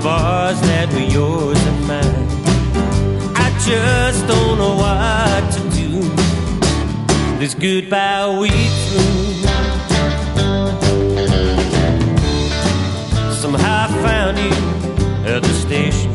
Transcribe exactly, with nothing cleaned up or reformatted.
bars that were yours and mine. I just don't know what to do this goodbye week through. Somehow I found you at the station.